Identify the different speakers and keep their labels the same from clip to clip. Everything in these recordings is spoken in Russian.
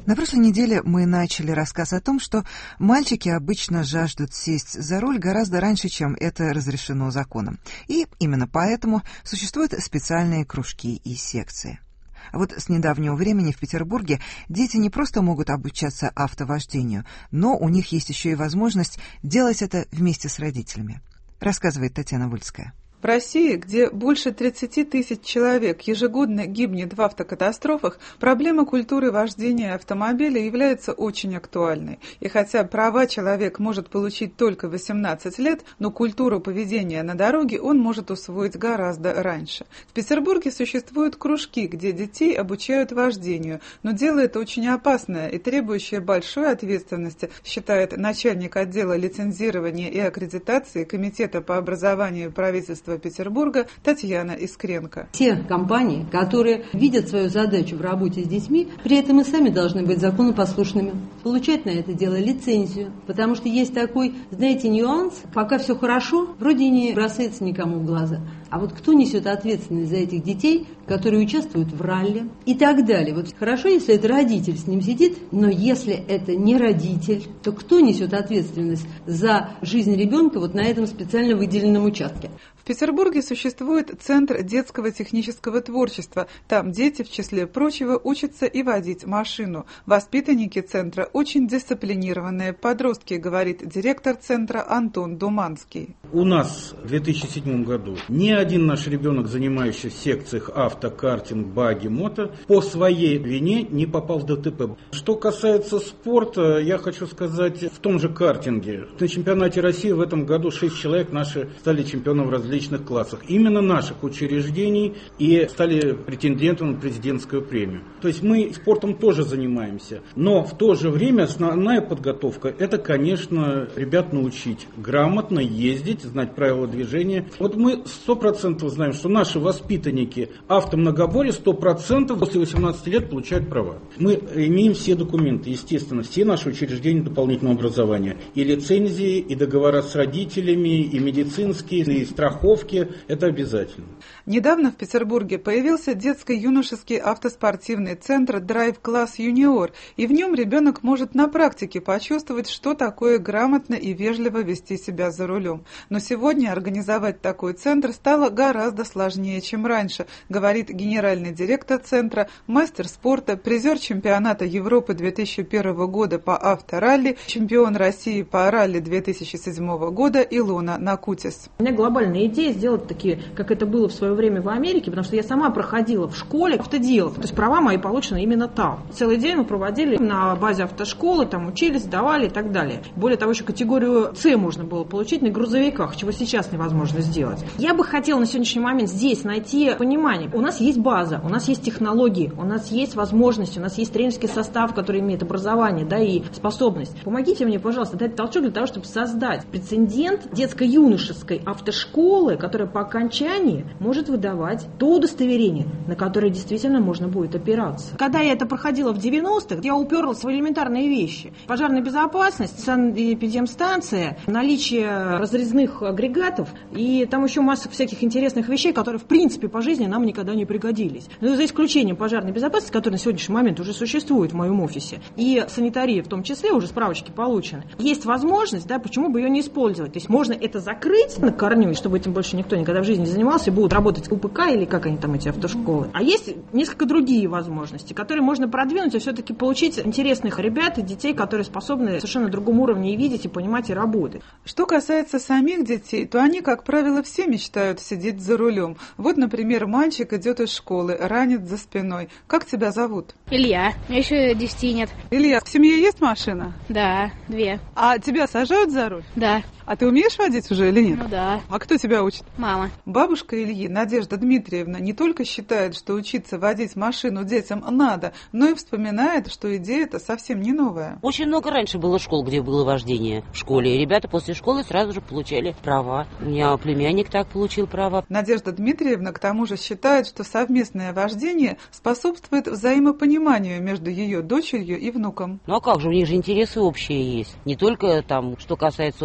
Speaker 1: На прошлой неделе мы начали рассказ о том, что мальчики обычно жаждут сесть за руль гораздо раньше, чем это разрешено законом. И именно поэтому существуют специальные кружки и секции. А вот с недавнего времени в Петербурге дети не просто могут обучаться автовождению, но у них есть еще и возможность делать это вместе с родителями. Рассказывает Татьяна Выльская.
Speaker 2: В России, где больше 30 тысяч человек ежегодно гибнет в автокатастрофах, проблема культуры вождения автомобиля является очень актуальной. И хотя права человек может получить только 18 лет, но культуру поведения на дороге он может усвоить гораздо раньше. В Петербурге существуют кружки, где детей обучают вождению, но дело это очень опасное и требующее большой ответственности, считает начальник отдела лицензирования и аккредитации Комитета по образованию правительства Петербурга Татьяна Искренко.
Speaker 3: Те компании, которые видят свою задачу в работе с детьми, при этом и сами должны быть законопослушными, получать на это дело лицензию, потому что есть такой, знаете, нюанс, пока все хорошо, вроде не бросается никому в глаза. А вот кто несет ответственность за этих детей, которые участвуют в ралли и так далее? Вот хорошо, если это родитель с ним сидит, но если это не родитель, то кто несет ответственность за жизнь ребенка вот на этом специально выделенном участке?
Speaker 2: В Петербурге существует Центр детского технического творчества. Там дети, в числе прочего, учатся и водить машину. Воспитанники центра очень дисциплинированные подростки, говорит директор центра Антон Думанский.
Speaker 4: У нас в 2007 году ни один наш ребенок, занимающийся в секциях авто, картинг, баги, мото, по своей вине не попал в ДТП. Что касается спорта, я хочу сказать, в том же картинге. На чемпионате России в этом году 6 человек наши стали чемпионами в различных классах. Именно наших учреждений и стали претендентом на президентскую премию. То есть мы спортом тоже занимаемся. Но в то же время основная подготовка – это, конечно, ребят научить грамотно ездить, знать правила движения. Вот мы 100% знаем, что наши воспитанники автомногоборе 100% после 18 лет получают права. Мы имеем все документы, естественно, все наши учреждения дополнительного образования. И лицензии, и договора с родителями, и медицинские, и страховки. Это обязательно.
Speaker 2: Недавно в Петербурге появился детско-юношеский автоспортивный центр «Драйв Класс Юниор», и в нем ребенок может на практике почувствовать, что такое грамотно и вежливо вести себя за рулем. Но сегодня организовать такой центр стало гораздо сложнее, чем раньше, говорит генеральный директор центра, мастер спорта, призер чемпионата Европы 2001 года по авторалли, чемпион России по ралли 2007 года Илона Накутис.
Speaker 5: У меня глобальная идея сделать такие, как это было в свое время в Америке, потому что я сама проходила в школе автоделов. То есть права мои получены именно там. Целый день мы проводили на базе автошколы, там учились, сдавали и так далее. Более того, еще категорию С можно было получить на грузовиках, чего сейчас невозможно сделать. Я бы хотела на сегодняшний момент здесь найти понимание. У нас есть база, у нас есть технологии, у нас есть возможности, у нас есть тренерский состав, который имеет образование, да, и способность. Помогите мне, пожалуйста, дать толчок для того, чтобы создать прецедент детско-юношеской автошколы, которая по окончании может выдавать то удостоверение, на которое действительно можно будет опираться. Когда я это проходила в 90-х, я уперлась в элементарные вещи. Пожарная безопасность, санэпидемстанция, наличие разрезных агрегатов и там еще масса всяких интересных вещей, которые в принципе по жизни нам никогда не пригодились. Но за исключением пожарной безопасности, которая на сегодняшний момент уже существует в моем офисе, и санитарии в том числе, уже справочки получены. Есть возможность, да, почему бы ее не использовать. То есть можно это закрыть на корню, чтобы этим больше никто никогда в жизни не занимался, и будут работать УПК или как они там, эти автошколы. А есть несколько другие возможности, которые можно продвинуть, и все-таки получить интересных ребят и детей, которые способны совершенно на другом уровне и видеть, и понимать, и работать.
Speaker 2: Что касается самих детей, то они, как правило, все мечтают сидеть за рулем. Вот, например, мальчик идет из школы, ранец за спиной. Как тебя зовут?
Speaker 6: Илья. Мне еще 10 нет.
Speaker 2: Илья, в семье есть машина?
Speaker 6: Да, 2.
Speaker 2: А тебя сажают за руль?
Speaker 6: Да.
Speaker 2: А ты умеешь водить уже или нет?
Speaker 6: Ну да.
Speaker 2: А кто тебя учит?
Speaker 6: Мама.
Speaker 2: Бабушка Ильи, Надежда Дмитриевна, не только считает, что учиться водить машину детям надо, но и вспоминает, что идея-то совсем не новая.
Speaker 7: Очень много раньше было школ, где было вождение в школе. И ребята после школы сразу же получали права. У меня племянник так получил права.
Speaker 2: Надежда Дмитриевна к тому же считает, что совместное вождение способствует взаимопониманию между ее дочерью и внуком.
Speaker 7: Ну а как же, у них же интересы общие есть. Не только там, что касается уроков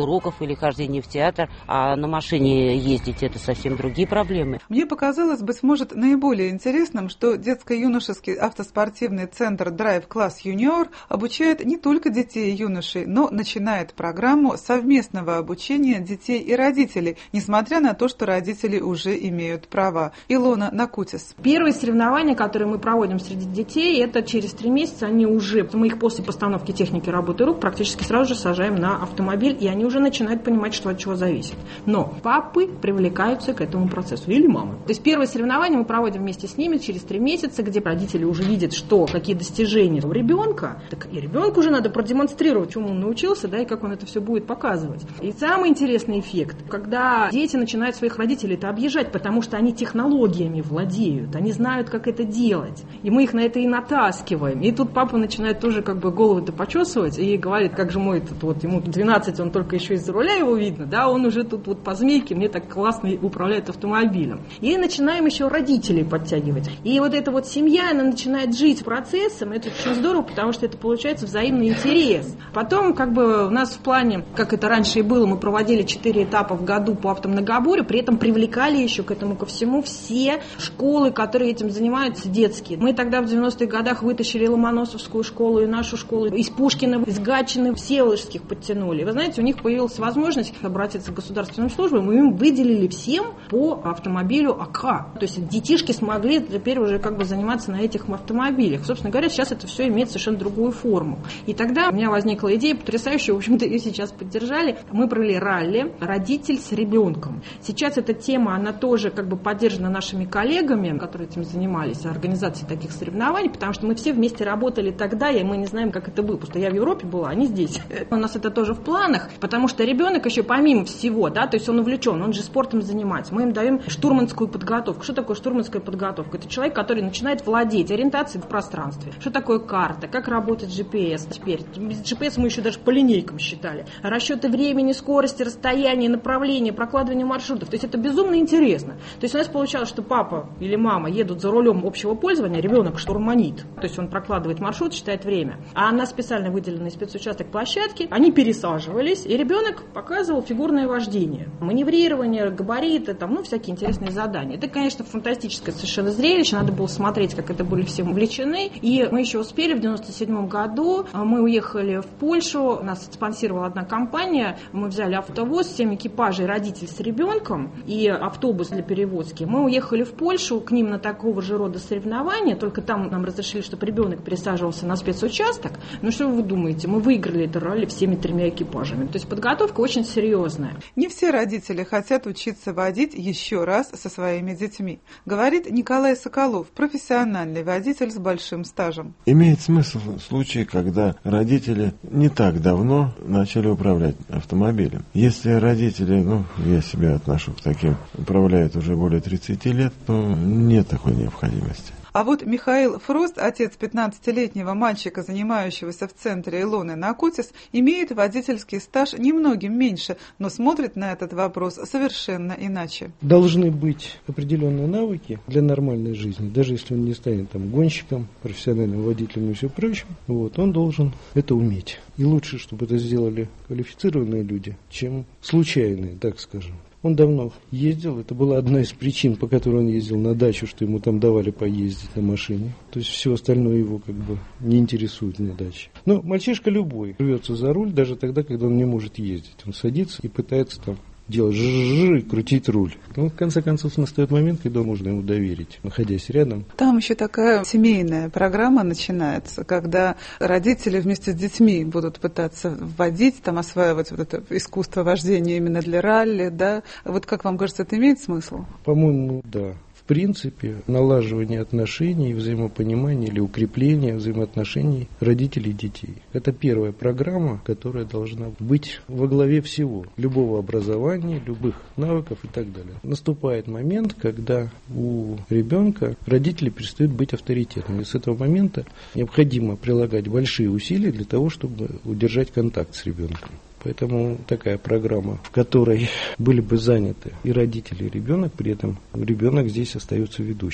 Speaker 7: или хождение в театр, а на машине ездить это совсем другие проблемы.
Speaker 2: Мне показалось, быть может, наиболее интересным, что детско-юношеский автоспортивный центр Drive Class Junior обучает не только детей и юношей, но начинает программу совместного обучения детей и родителей, несмотря на то, что родители уже имеют права. Илона Накутис.
Speaker 5: Первые соревнования, которые мы проводим среди детей, это через 3 месяца мы их после постановки техники работы рук практически сразу же сажаем на автомобиль, и они уже начинают понимать, что от чего зависит. Но папы привлекаются к этому процессу, или мамы. То есть первые соревнования мы проводим вместе с ними через 3 месяца, где родители уже видят, какие достижения у ребенка, так и ребенку уже надо продемонстрировать, чему он научился, да, и как он это все будет показывать. И самый интересный эффект, когда дети начинают своих родителей это объезжать, потому что они технологиями владеют, они знают, как это делать, и мы их на это и натаскиваем. И тут папа начинает тоже голову-то почесывать и говорит, как же мой ему 12, он только еще из-за руля его видно, да, он уже тут по змейке мне так классно управляет автомобилем. И начинаем еще родителей подтягивать. И эта семья, она начинает жить процессом, это очень здорово, потому что это получается взаимный интерес. Потом у нас в плане, как это раньше и было, мы проводили 4 этапа в году по автомногоборью, при этом привлекали еще к этому ко всему все школы, которые этим занимаются, детские. Мы тогда в 90-х годах вытащили Ломоносовскую школу и нашу школу, из Пушкина, из Гатчины, Всеволожских подтянули. Вы знаете, у них появилась возможность обратиться к государственным службам, и им выделили всем по автомобилю АК. То есть детишки смогли теперь уже заниматься на этих автомобилях. Собственно говоря, сейчас это все имеет совершенно другую форму. И тогда у меня возникла идея потрясающая, в общем-то, ее сейчас поддержали. Мы провели ралли «Родитель с ребенком». Сейчас эта тема, она тоже поддержана нашими коллегами, которые этим занимались, организацией таких соревнований, потому что мы все вместе работали тогда, и мы не знаем, как это было, потому что я в Европе была, они здесь. У нас это тоже в планах, потому что ребенок еще помимо всего, да, то есть он увлечен, он же спортом занимается. Мы им даем штурманскую подготовку. Что такое штурманская подготовка? Это человек, который начинает владеть ориентацией в пространстве. Что такое карта? Как работает GPS? Теперь без GPS мы еще даже по линейкам считали. Расчеты времени, скорости, расстояния, направления, прокладывание маршрутов. То есть это безумно интересно. То есть у нас получалось, что папа или мама едут за рулем общего пользования, ребенок штурманит. То есть он прокладывает маршрут, считает время. А на специально выделенный спецучасток площадки они пересаживались, и ребенок показывал фигурное вождение. Маневрирование, габариты, всякие интересные задания. Это, конечно, фантастическое совершенно зрелище. Надо было смотреть, как это были все увлечены. И мы еще успели в 97 году. Мы уехали в Польшу. Нас спонсировала одна компания. Мы взяли автовоз, 7 экипажей, родитель с ребенком и автобус для перевозки. Мы уехали в Польшу к ним на такого же рода соревнования. Только там нам разрешили, чтобы ребенок пересаживался на спецучасток. Ну что вы думаете? Мы выиграли это ралли всеми 3 экипажами. То есть подготовка очень серьезная.
Speaker 2: Не все родители хотят учиться водить еще раз со своими детьми, говорит Николай Соколов, профессиональный водитель с большим стажем.
Speaker 8: Имеет смысл в случае, когда родители не так давно начали управлять автомобилем. Если родители, я себя отношу к таким, управляют уже более 30 лет, то нет такой необходимости.
Speaker 2: А вот Михаил Фрост, отец 15-летнего мальчика, занимающегося в центре Илоны Накутис, имеет водительский стаж немногим меньше, но смотрит на этот вопрос совершенно иначе.
Speaker 9: Должны быть определенные навыки для нормальной жизни, даже если он не станет гонщиком, профессиональным водителем и все прочее, он должен это уметь. И лучше, чтобы это сделали квалифицированные люди, чем случайные, так скажем. Он давно ездил, это была одна из причин, по которой он ездил на дачу, что ему там давали поездить на машине. То есть все остальное его не интересует на даче. Но мальчишка любой рвется за руль, даже тогда, когда он не может ездить. Он садится и пытается делать и крутить руль. В конце концов, настает момент, когда можно ему доверить, находясь рядом.
Speaker 2: Там еще такая семейная программа начинается, когда родители вместе с детьми будут пытаться водить, осваивать это искусство вождения именно для ралли, да? Как вам кажется, это имеет смысл?
Speaker 9: По-моему, да. В принципе, налаживание отношений, взаимопонимания или укрепление взаимоотношений родителей и детей. Это первая программа, которая должна быть во главе всего. Любого образования, любых навыков и так далее. Наступает момент, когда у ребенка родители перестают быть авторитетными. И с этого момента необходимо прилагать большие усилия для того, чтобы удержать контакт с ребенком. Поэтому такая программа, в которой были бы заняты и родители, и ребенок, при этом ребенок здесь остается ведущим. То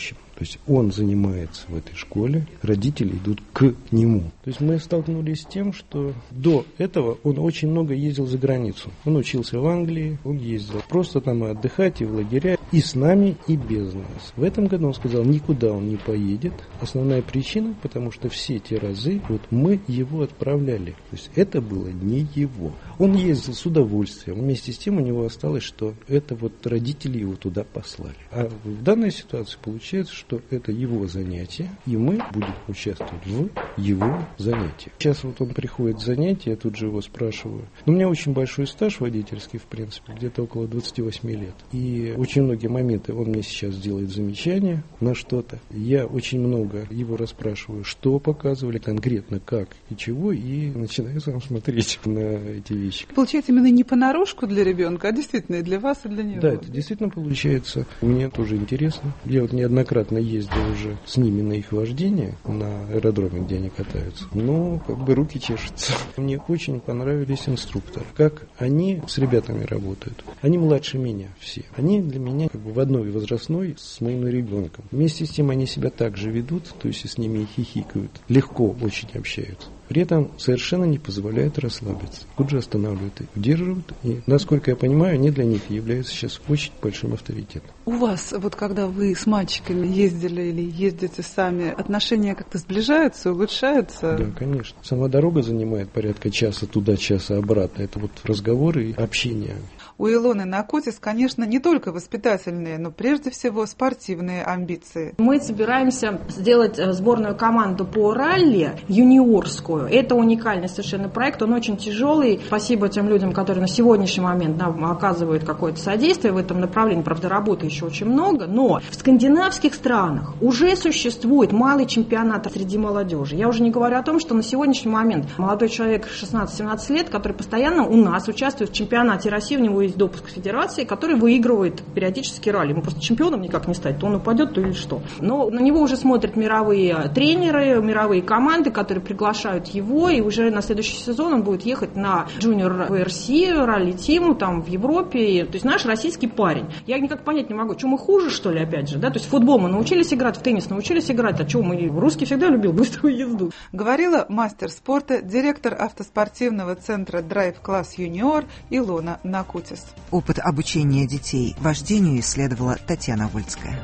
Speaker 9: есть он занимается в этой школе, родители идут к нему. То есть мы столкнулись с тем, что до этого он очень много ездил за границу. Он учился в Англии, он ездил просто там и отдыхать, и в лагеря, и с нами, и без нас. В этом году он сказал, никуда он не поедет. Основная причина, потому что все те разы вот мы его отправляли. То есть это было не его. Он ездил с удовольствием. Вместе с тем у него осталось, что это вот родители его туда послали. А в данной ситуации получается, что это его занятие, и мы будем участвовать в его занятиях. Сейчас вот он приходит с занятия, я тут же его спрашиваю. У меня очень большой стаж водительский, в принципе, где-то около 28 лет. И очень многие моменты он мне сейчас делает замечания на что-то. Я очень много его расспрашиваю, что показывали конкретно, как и чего, и начинаю сам смотреть на эти вещи.
Speaker 2: Получается, именно не понарошку для ребенка, а действительно и для вас, и для него.
Speaker 9: Да, это действительно получается. Мне тоже интересно. Я вот неоднократно ездил уже с ними на их вождение, на аэродроме, где они катаются. Но как бы руки чешутся. Мне очень понравились инструкторы. Как они с ребятами работают. Они младше меня все. Они для меня как бы в одной возрастной с моим ребенком. Вместе с тем они себя так же ведут, то есть с ними хихикают. Легко очень общаются. При этом совершенно не позволяют расслабиться. Тут же останавливают и удерживают. И, насколько я понимаю, они для них являются сейчас очень большим авторитетом.
Speaker 2: У вас, вот когда вы с мальчиками ездили или ездите сами, отношения как-то сближаются, улучшаются?
Speaker 9: Да, конечно. Сама дорога занимает порядка часа туда, часа обратно. Это вот разговоры и общение.
Speaker 2: У Илоны Накутис, конечно, не только воспитательные, но прежде всего спортивные амбиции.
Speaker 5: Мы собираемся сделать сборную команду по ралли юниорскую. Это уникальный совершенно проект, он очень тяжелый. Спасибо тем людям, которые на сегодняшний момент нам оказывают какое-то содействие в этом направлении. Правда, работы еще очень много, но в скандинавских странах уже существует малый чемпионат среди молодежи. Я уже не говорю о том, что на сегодняшний момент молодой человек 16-17 лет, который постоянно у нас участвует в чемпионате России, у него есть допуск в федерации, который выигрывает периодически ралли. Ему просто чемпионом никак не стать, то он упадет, то или что. Но на него уже смотрят мировые тренеры, мировые команды, которые приглашают его, и уже на следующий сезон он будет ехать на Junior VRC, ралли-тиму там в Европе. То есть наш российский парень. Я никак понять не могу, что мы хуже, что ли, опять же, да? То есть в футбол мы научились играть, в теннис научились играть, а что мы, русский всегда любил быструю езду.
Speaker 2: Говорила мастер спорта, директор автоспортивного центра Drive Class Junior Илона Накутис.
Speaker 1: Опыт обучения детей вождению исследовала Татьяна Вольская.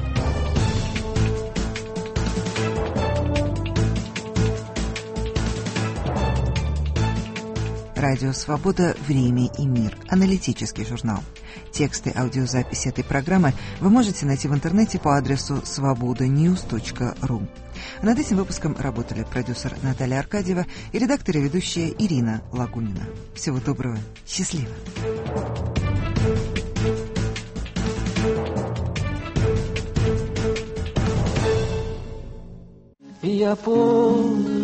Speaker 1: Радио «Свобода. Время и мир». Аналитический журнал. Тексты аудиозаписи этой программы вы можете найти в интернете по адресу svobodanews.ru. Над этим выпуском работали продюсер Наталья Аркадьева и редактор и ведущая Ирина Лагунина. Всего доброго. Счастливо.
Speaker 10: Я помню